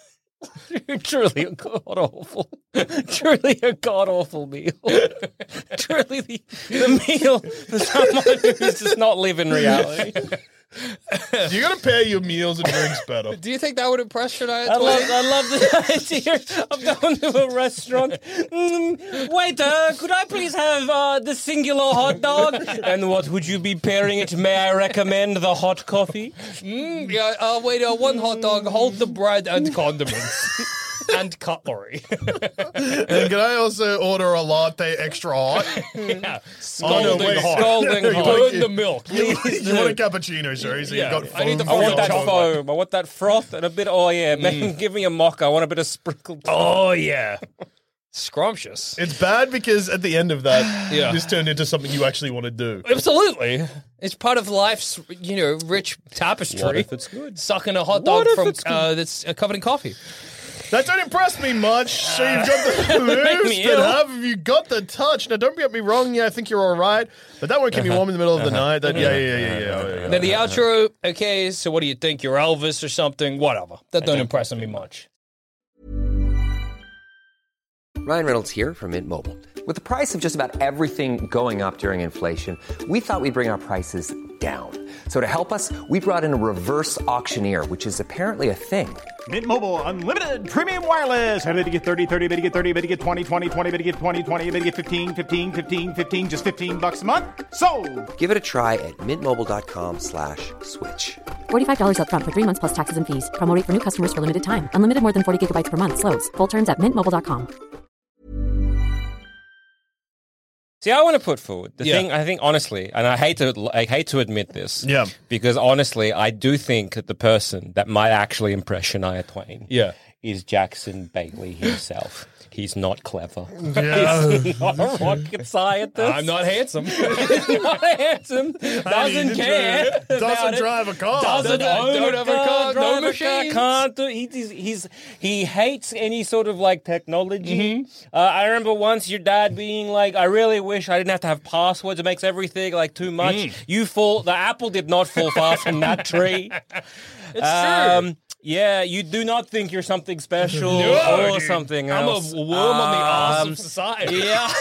Truly a god awful. Truly a god awful meal. Truly the meal for someone who's just not living reality. You got to pair your meals and drinks better. Do you think that would impress Shania I Twain? love the idea of going to a restaurant. Waiter, could I please have the singular hot dog? And what would you be pairing it? May I recommend the hot coffee? Yeah, wait, one hot dog, hold the bread and condiments. And cutlery. And can I also order a latte extra hot? Yeah. Scalding hot. Scalding You hot. want- Burn the milk. You want a cappuccino, sorry? So Yeah, you've got foam. I need the I want that Chocolate. foam. I want that froth and a bit. Oh yeah, give me a mocha. I want a bit of sprinkled. Oh, yeah. Scrumptious. It's bad because at the end of that, Yeah. this turned into something you actually want to do. Absolutely. It's part of life's, rich tapestry. What if it's good? Sucking a hot dog What if from it's good? that's covered in coffee. That don't impress me much. So you've got the moves, me but ill. have you got the touch? Now, don't get me wrong. Yeah, I think you're all right, but that won't keep me warm in the middle of the night. That, yeah. Then the outro, okay, so what do you think? You're Elvis or something? Whatever. That don't impress me much. Ryan Reynolds here from Mint Mobile. With the price of just about everything going up during inflation, we thought we'd bring our prices down. So to help us, we brought in a reverse auctioneer, which is apparently a thing. Mint Mobile Unlimited Premium Wireless. How to get 30, 30, bit to get 30, bit to get 20, 20, 20, bit to get 20, 20, bit to get 15, 15, 15, 15, just $15 a month? Sold! Give it a try at mintmobile.com/switch. $45 up front for 3 months plus taxes and fees. Promo rate for new customers for limited time. Unlimited more than 40 gigabytes per month. Slows full terms at mintmobile.com. See, I want to put forward the thing. I think honestly, and I hate to admit this, because honestly, I do think that the person that might actually impress Shania Twain, is Jackson Bailey himself. He's not clever. He's not a rocket scientist. I'm not handsome. He's not handsome. Doesn't care. Doesn't drive a car. Doesn't own a car. No machines. Can't do. He hates any sort of like technology. I remember once your dad being like, "I really wish I didn't have to have passwords. It makes everything like too much." The apple did not fall far from that tree. It's true. Yeah, you do not think you're something special or something else. I'm a worm on the arse of society.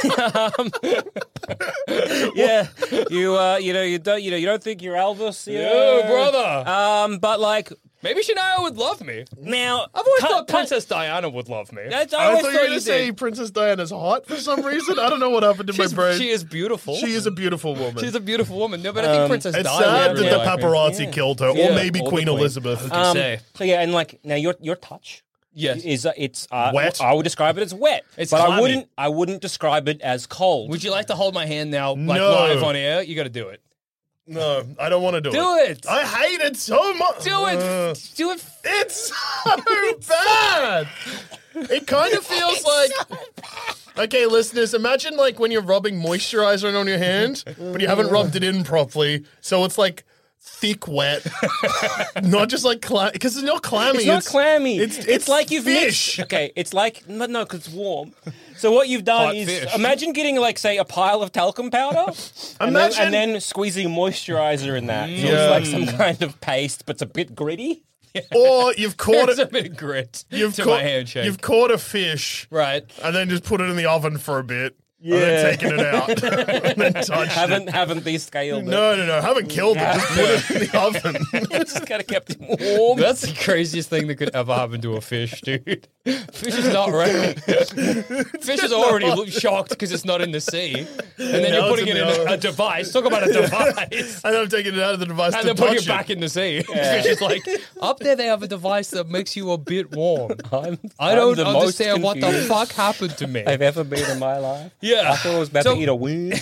Yeah, you don't think you're Elvis. Yeah, brother. But like. Maybe Shania would love me. Now, I've always thought Princess Diana would love me. I thought you were going to say Princess Diana's hot for some reason. I don't know what happened to my brain. She is beautiful. She is a beautiful woman. She's a beautiful woman. No, but I think Princess Diana. It's sad really that the paparazzi killed her, or maybe Queen Elizabeth. Who can say? So yeah, and like now your touch. Yes, it's wet. I would describe it as wet, it's but clammy. I wouldn't describe it as cold. Would you like to hold my hand now, like live on air? You got to do it. No, I don't want to do it. Do it. I hate it so much. Do it. Do it. It's so bad. It kind of feels like... Okay, listeners, imagine like when you're rubbing moisturizer on your hand, but you haven't rubbed it in properly, so it's like thick wet. Not just like clammy, because it's not clammy. It's not clammy. It's like you've fish. mixed. Okay, it's like no, because it's warm. So what you've done is imagine getting like say a pile of talcum powder, and then squeezing moisturizer in that. So it's like some kind of paste, but it's a bit gritty. Or you've caught a bit of grit. You've caught a fish, right, and then just put it in the oven for a bit. Yeah. And then taking it out. And then touched it. Haven't descaled it. No. Haven't killed it. Just put it in the oven. Just kind of kept it warm. That's the craziest thing that could ever happen to a fish, dude. Fish is not ready. Fish is already shocked because it's not in the sea. And then you're putting it in a device. Talk about a device. And I'm taking it out of the device and then putting it back in the sea. Yeah. Fish is like, up there they have a device that makes you a bit warm. I don't understand what the fuck happened to me. I've ever been in my life. Yeah. I thought I was about to eat a wing.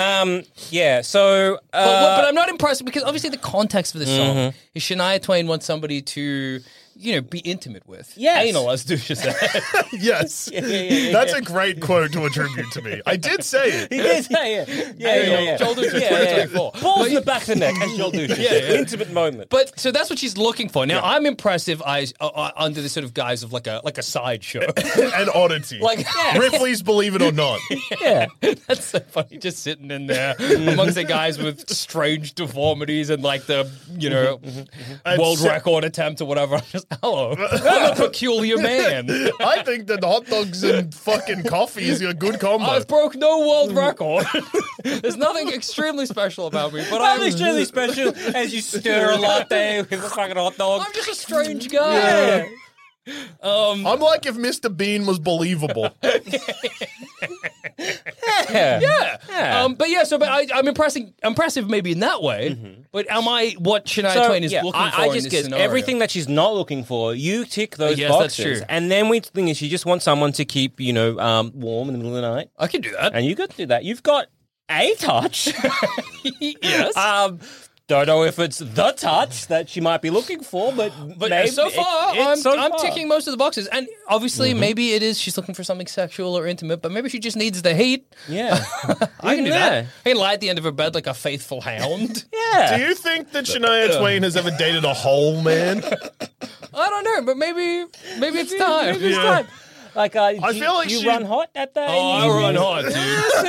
So... but I'm not impressed because obviously the context for this song is Shania Twain wants somebody to... be intimate with. Yes. Anal, as Dusha said. Yes. That's a great quote to attribute to me. I did say it. He did say it. Yeah. Joel Dusha, 2024. Balls in the back of the neck, as Joel Dusha said. Intimate moment. But, so that's what she's looking for. Now, I'm impressive under the sort of guise of like a sideshow. An oddity. Ripley's Believe It or Not. Yeah. That's so funny. Just sitting in there amongst the guys with strange deformities and like the, world record attempt or whatever. Hello. I'm a peculiar man. I think that hot dogs and fucking coffee is a good combo. I've broke no world record. There's nothing extremely special about me, but I'm extremely special as you stir a latte with a fucking hot dog. I'm just a strange guy. Yeah. I'm like if Mr. Bean was believable. Yeah. I'm impressive maybe in that way. But am I what Shania Twain is looking for I just in this guess scenario? everything that she's not looking for, you tick those boxes. That's true. And then we think is she just wants someone to keep, warm in the middle of the night. I can do that. And you could do that. You've got a touch. Yes. Don't know if it's the touch that she might be looking for, but maybe so far, I'm ticking most of the boxes. And obviously, maybe it is she's looking for something sexual or intimate, but maybe she just needs the heat. Yeah. I can do that. I can lie at the end of her bed like a faithful hound. Yeah. Do you think that Shania Twain has ever dated a whole man? I don't know, but maybe it's time. Maybe it's time. Like, I feel like you run hot at that? Oh, I run hot, dude.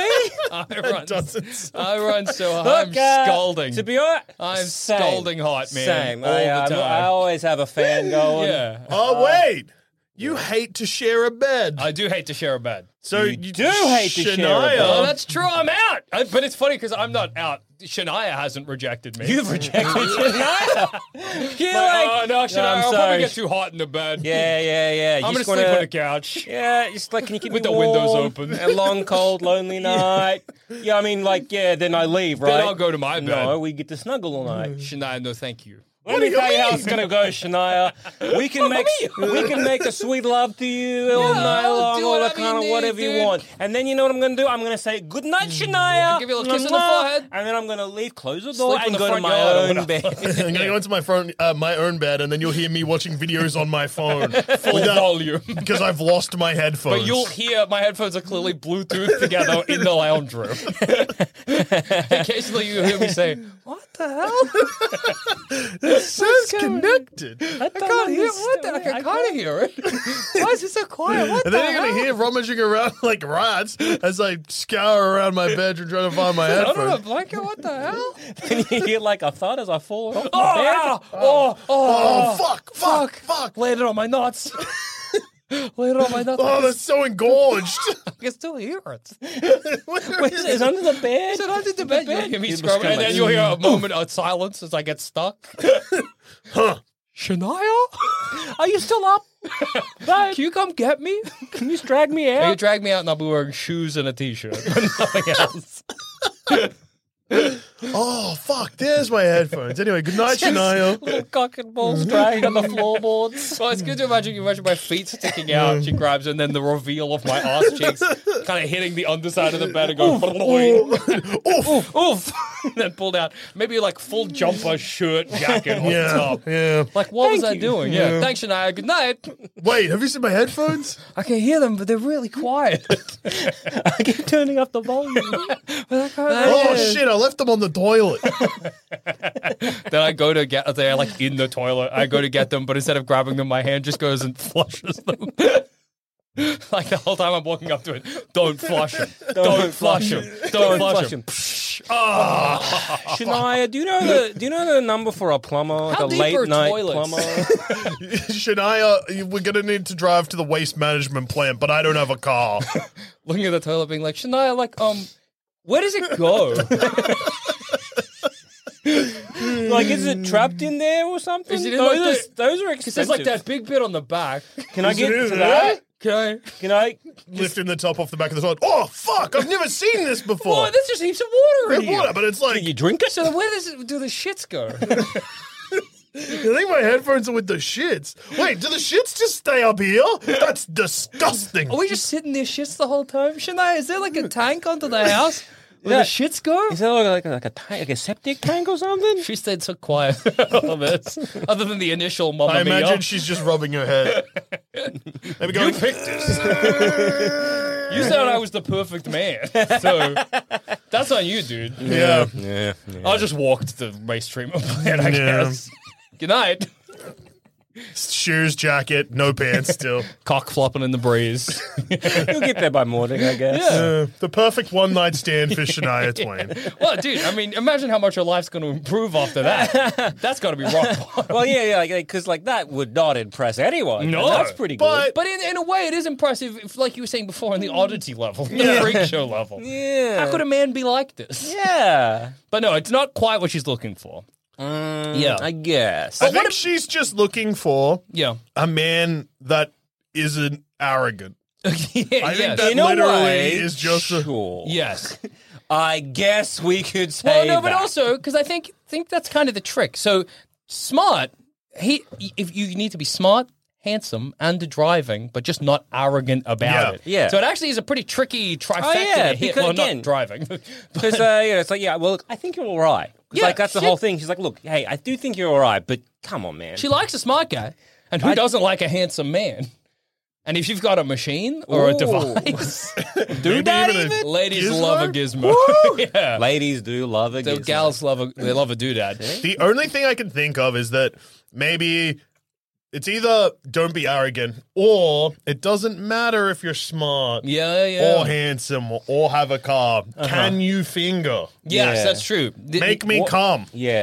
See? I run so hot. I'm scalding. To be honest, I'm scalding hot, man. Same. All the time. I always have a fan going. Yeah. Oh, wait. You hate to share a bed. I do hate to share a bed. So You do hate to share a bed. Oh, that's true. I'm out. But it's funny because I'm not out. Shania hasn't rejected me. You've rejected Shania. You're oh, no, Shania, I'll probably sorry. get too hot in the bed. Yeah. I'm going to sleep on the couch. Yeah, just like, can you keep With me the warm? windows open. A long, cold, lonely night. Yeah, I mean, like, then I leave, right? Then I'll go to my bed. No, we get to snuggle all night. Shania, no thank you. Let me tell you how it's gonna go, Shania. We can make a sweet love to you all night long, do all whatever the kind you of whatever need, you dude. want. And then you know what I'm gonna do? I'm gonna say good night, Shania. Give you a little kiss on the forehead. And then I'm gonna leave, close the door, Sleep in and the go to front my yard or own bed. I'm gonna go into my own bed, and then you'll hear me watching videos on my phone, Full volume. because I've lost my headphones. But you'll hear my headphones are clearly Bluetooth together in the lounge room. Occasionally you hear me say, "What the hell?" It says connected. I can't hear it. I can't hear it. Why is it so quiet? What And the then you're hell? gonna hear rummaging around like rats as I scour around my bedroom trying to find my Under a headphones. blanket? What the hell? And you hear like a thud as I fall off Oh, my bed. ow. Oh, Fuck. Laid it on my nuts. Laid it on my nuts. Oh, that's so engorged. I can still hear it. Wait, it's under the bed? Is it under the bed? You'll hear me You scrubbing, just and then kinda you'll hear a moment of silence as I get stuck. Huh. Shania? Are you still up? Can you come get me? Can you drag me You out? drag me out and I'll be wearing shoes and a t-shirt. Nothing else. Oh, fuck. There's my headphones. Anyway, good night, Shania. Little cock and balls dragging on the floorboards. Well, it's good to imagine. You imagine my feet sticking out. She grabs it, and then the reveal of my ass cheeks kind of hitting the underside of the bed and going, oof, and then pulled out. Maybe like full jumper, shirt, jacket on top. Yeah. Like, what was I you. doing? Yeah. Thanks, Shania. Good night. Wait, have you seen my headphones? I can hear them, but they're really quiet. I keep turning up the volume. Oh, shit. I left them on the toilet. Then I go to get, they're like in the toilet. I go to get them, but instead of grabbing them, my hand just goes and flushes them. Like the whole time I'm walking up to it, don't flush them. Don't flush them. Don't flush them. Shania, do you know the number for a plumber? How like a deep late are night toilets? plumber? Shania, we're going to need to drive to the waste management plant, but I don't have a car. Looking at the toilet being like, Shania, like, where does it go? Like, is it trapped in there or something? Is it in those, like are, those are Because expensive. there's like that big bit on the back. Can I get it in to there? that? Can I? Can I? Lifting the top off the back of the toilet. Oh, fuck. I've never seen this before. Oh, there's just heaps of water in There's here. water, but it's like, Can you drink it? So where do the shits go? I think my headphones are with the shits. Wait, do the shits just stay up here? That's disgusting. Are we just sitting there shits the whole time? Shania, is there like a tank onto the house where the shits go? Is that like a septic tank or something? She stayed so quiet all of this, other than the initial Mamma I Mia. imagine she's just rubbing her head. Maybe going, You picked this. You said I was the perfect man, so that's on you, dude. yeah. I'll just walk to the waste treatment plant, I guess. Good night. Shoes, jacket, no pants still. Cock flopping in the breeze. You'll get there by morning, I guess. Yeah. The perfect one-night stand for Shania Twain. Well, dude, I mean, imagine how much your life's going to improve after that. That's got to be rock bottom. Well, yeah, because like that would not impress anyone. No. And that's pretty good. But in a way, it is impressive, if, like you were saying before, on the oddity level, the freak show level. Yeah. How could a man be like this? Yeah. But no, it's not quite what she's looking for. Yeah. I guess. I think she's just looking for Yeah. a man that isn't arrogant. Yeah, I think yes. that In a literally way, is just a... sure. Yes. I guess we could say Well, no, but that. also, because I think that's kind of the trick. So, smart, if you need to be smart, handsome, and driving, but just not arrogant about it. Yeah. So it actually is a pretty tricky trifecta yeah, to hit. because Well, again- not driving. Because it's like, yeah, well, look, I think you're all right. 'Cause, Yeah, like, that's the she- whole thing. She's like, look, hey, I do think you're all right, but come on, man. She likes a smart guy. And who doesn't like a handsome man? And if you've got a machine or a Ooh. device, do that even a even? ladies Gizmo? love a gizmo. Yeah. Ladies do love a The gizmo. gals love a doodad. The only thing I can think of is that maybe it's either don't be arrogant or it doesn't matter if you're smart Yeah. or handsome or have a car. Can you finger? Yes, Yeah. that's true. Make me come. Yeah.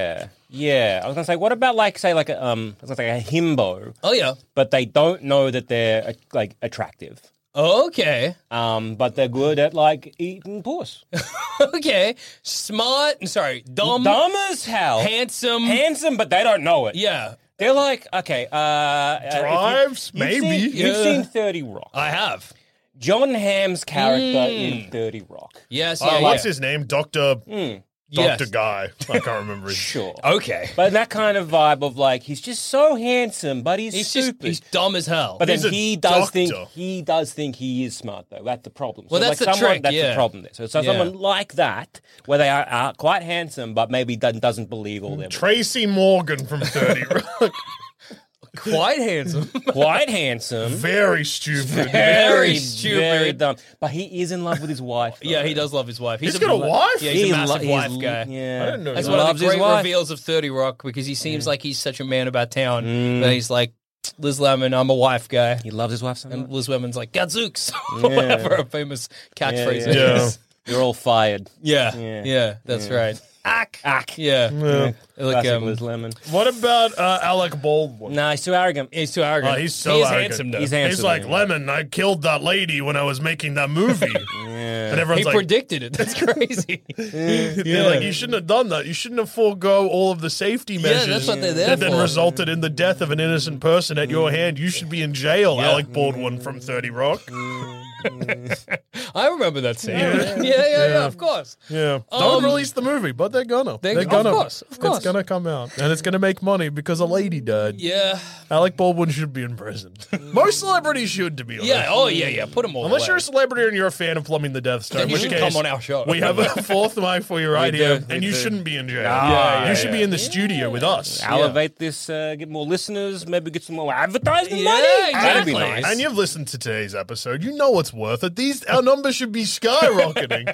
Yeah, I was gonna say, what about like a himbo? Oh yeah, but they don't know that they're like attractive. Okay. But they're good at like eating puss. Okay. Smart. Sorry. Dumb. Dumb as hell. Handsome, but they don't know it. Yeah. They're like, okay, drives, maybe. You've seen 30 Rock. I have. John Hamm's character in 30 Rock. Yes. What's his name? Dr. Guy. I can't remember his Sure. Okay. But that kind of vibe of like, he's just so handsome, but he's stupid. He's dumb as hell. But then He's a he does doctor. think he is smart though. That's the problem. Well, so that's like the someone, trick, That's yeah. the problem there. So someone like that, where they are quite handsome, but maybe doesn't believe all their Tracy Morgan from 30 Rock. Quite handsome. Quite handsome. Very stupid. Very stupid. Very dumb. But he is in love with his wife. Though. Yeah, he does love his wife. He's got a wife? Yeah, he's a massive wife guy. Yeah. I didn't know That's that. one of Loves the his great wife. reveals of 30 Rock because he seems like he's such a man about town. But he's like, Liz Lemon, I'm a wife guy. He loves his wife so much. And Liz Lemon's like, Gadzooks. Whatever a famous catchphrase Yeah. is. You're all fired. Yeah, that's right. Ack. Yeah. Like, Classic Liz Lemon. What about Alec Baldwin? Nah, he's too arrogant. He's too arrogant. He's so He's arrogant. handsome, though. He's handsome. He's like, yeah. Lemon, I killed that lady when I was making that movie. And everyone's He like, predicted it. That's crazy. like, you shouldn't have done that. You shouldn't have forego all of the safety measures that's what they're there that then for. resulted in the death of an innocent person at your hand. You should be in jail, Alec Baldwin from 30 Rock. I remember that scene. Yeah, of course. Yeah. Don't release the movie, but they're gonna. They're gonna. Of course. It's gonna come out. And it's gonna make money because a lady died. Yeah. Alec Baldwin should be in prison. Most celebrities should, to be honest. Yeah, yeah. Put them all Unless away. you're a celebrity and you're a fan of Plumbing the Death Star, Then in you which should case come on our show. we have a fourth mic for you right here, and you do. shouldn't be in jail. Yeah, you should be in the studio with us. Elevate this, get more listeners, maybe get some more advertising Yeah, money. That'd be exactly. nice. And you've listened to today's episode. You know what's worth it. Our numbers should be skyrocketing.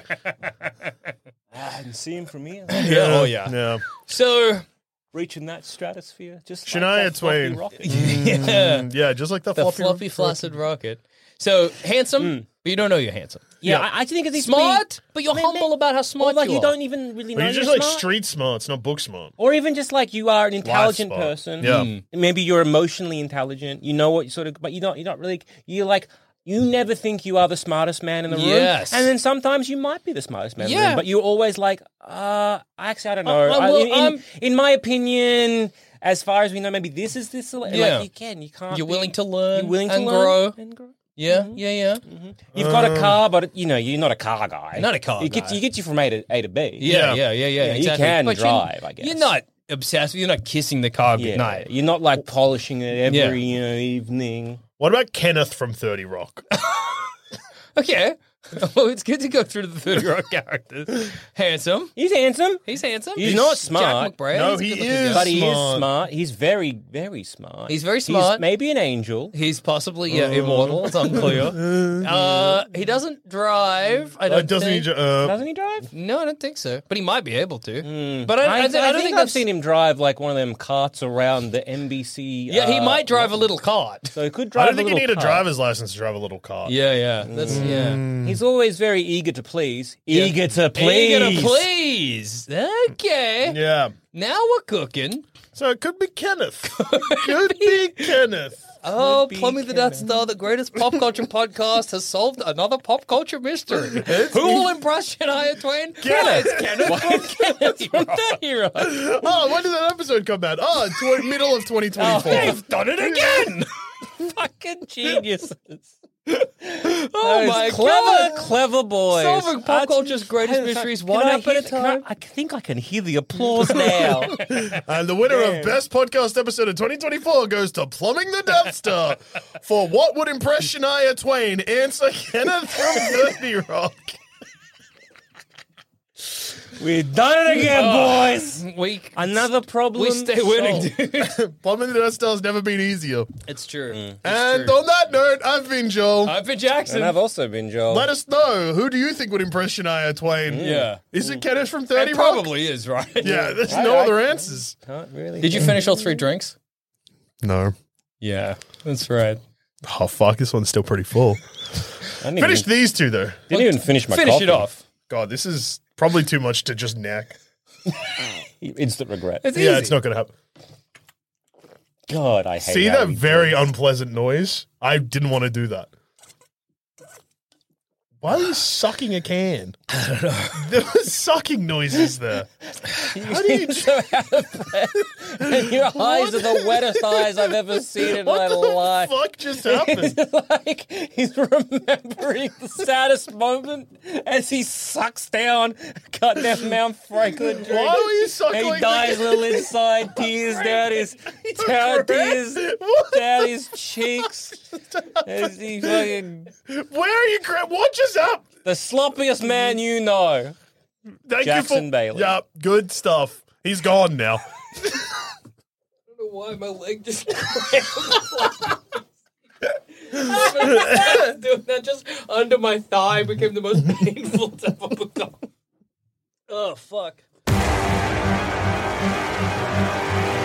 I can see him from here. Yeah. So, Reaching that stratosphere. Just Shania like that floppy Twain. rocket. Yeah, just like the floppy flaccid rocket. So, handsome, but you don't know you're handsome. Yeah, I think it's Smart, but you're humble about how smart like you are. don't even really know You're just you're like smart. street smarts, not book smart. Or even just like you are an intelligent smart. person. Yeah. Maybe you're emotionally intelligent. You know what you sort of, but you're not really. You're like. You never think you are the smartest man in the room. Yes. And then sometimes you might be the smartest man in the Yeah. room, but you're always like, actually, I don't know. In my opinion, as far as we know, maybe this is this. Like, you can't. You're willing to learn You're willing to and learn grow. and grow. Yeah. You've got a car, but you're not a car guy. Not a car You guy. get you from A to B. Yeah. You Exactly. can But drive, I guess. You're not obsessed. You're not kissing the car Yeah. goodnight. You're not like polishing it every evening. What about Kenneth from 30 Rock? Okay. Well, it's good to go through the 30 Rock characters. Handsome. He's handsome. He's handsome. He's not smart. Jack McBride. No, He's a he good-looking is. guy. But he is Smart. smart. He's very, very smart. He's very smart. He's maybe an angel. He's possibly immortal. It's unclear. He doesn't drive. I don't Doesn't he? think. Doesn't he drive? No, I don't think so. But he might be able to. But I I don't think I've seen him drive like one of them carts around the NBC. Yeah, he might drive a little cart. So he could I drive. don't think you a need a little cart. driver's license to drive a little car. Yeah. That's He's always very eager to please. Eager to please. Eager to please. Okay. Yeah. Now we're cooking. So it could be Kenneth. Could be Kenneth. Oh, Plumbing the Death Star, the greatest pop culture podcast, has solved another pop culture mystery. Who will impress Shania Twain? Kenneth. Kenneth from 30 Rock. Oh, when did that episode come out? Oh, middle of 2024. They've done it again. Fucking geniuses. Oh my God. Clever boys. Solving pop culture's greatest mysteries one app at a time. I think I can hear the applause now. And the winner of Best Podcast Episode of 2024 goes to Plumbing the Death Star for What Would Impress Shania Twain? Answer Kenneth from 30 Rock. We've done it again, boys. Another problem. We stay winning, solved. dude. Plumbing the Death Star's never been easier. It's true. And on that note, I've been Joel. I've been Jackson. And I've also been Joel. Let us know, who do you think would impress Shania Twain? Yeah. Is it Kenneth from 30 It Rock? probably is, right? Yeah, there's no other answers. Can't really. Did you finish all 3 drinks? No. Yeah, that's right. Oh, fuck, this one's still pretty full. Finish these two, though. Didn't even finish my Finish coffee. it off. God, this is probably too much to just neck. Instant regret. It's not going to happen. God, I hate See that very unpleasant noise? I didn't want to do that. Why are you sucking a can? I don't know. There were sucking noises there. How do you so out of breath? And your eyes are the wettest eyes I've ever seen in my life. What the fuck just happened? Like he's remembering the saddest moment as he sucks down goddamn Mount Franklin drink. Why were you sucking? He dies a little inside, tears down his cheeks. As he fucking... Where are you? What just happened? The sloppiest man you know. Thank Jackson you for, Bailey. Yeah, good stuff. He's gone now. I don't know why my leg just cramped. Doing that just under my thigh became the most painful to ever become. Oh, fuck.